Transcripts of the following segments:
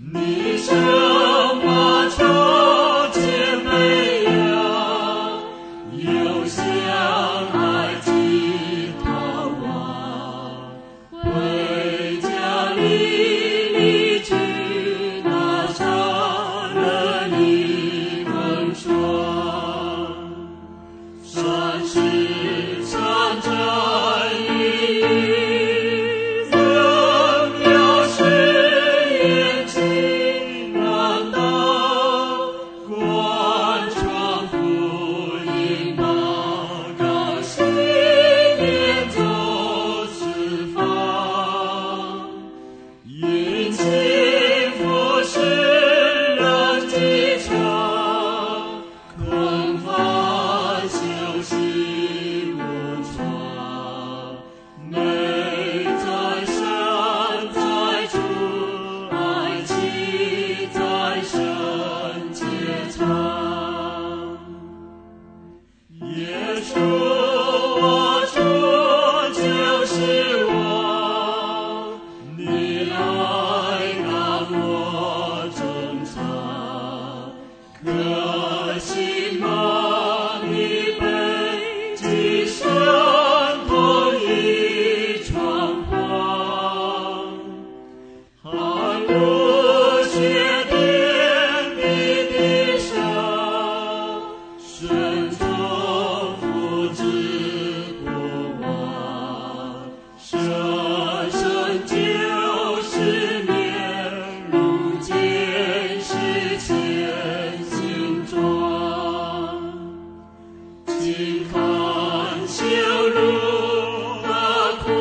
你生把朝见美呀，又相爱及逃亡，回家离去，那杀了你风霜，山是山寨一人要是眼睛难道关窗复印那高兴年走四方，殷勤服侍人机场，恐怕休息无常，美在身在主，爱妻在身结长。耶稣我主就是我，你来让我珍藏，可惜吗？你被寄生同一窗框，汗露血点滴地上，身中复制过往，生生就是面，如今是前行装，请看羞辱的苦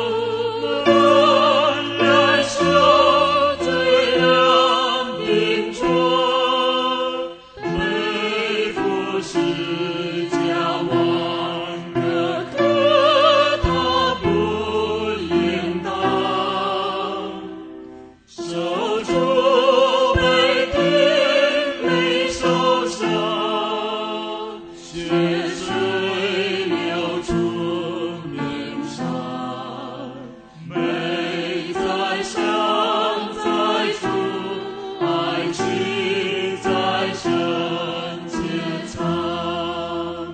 难，忍受罪人贫穷，背负十架万个可他不应当，手中被钉没受伤，血水流出面上，美在身在主，爱妻在身结长。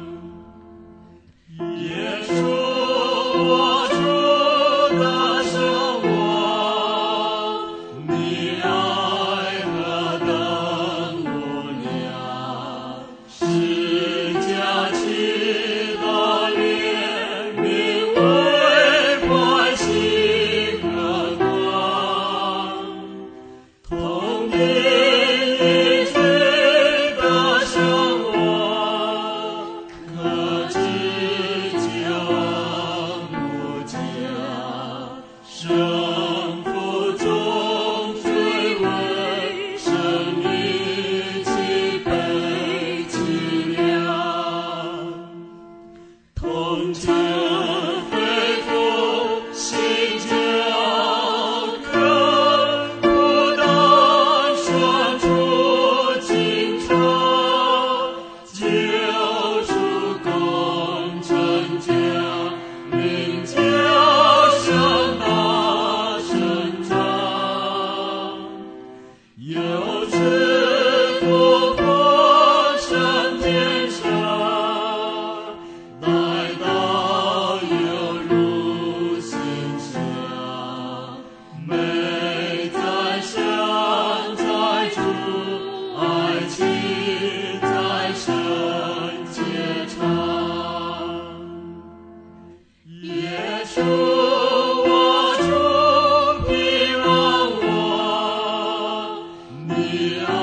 耶稣我主的生活，你爱何等无量，十架起的怜悯为欢喜和光，同病一罪的生活，可知救恩无价，生父中最为生命其悲凄凉，痛彻肺腑心焦渴，不但宣出惊潮，救出功成家，名叫声大声长，有慈父奉升天上，待到有如心香，美在身在主，爱妻在身结长。耶稣我主平安我，你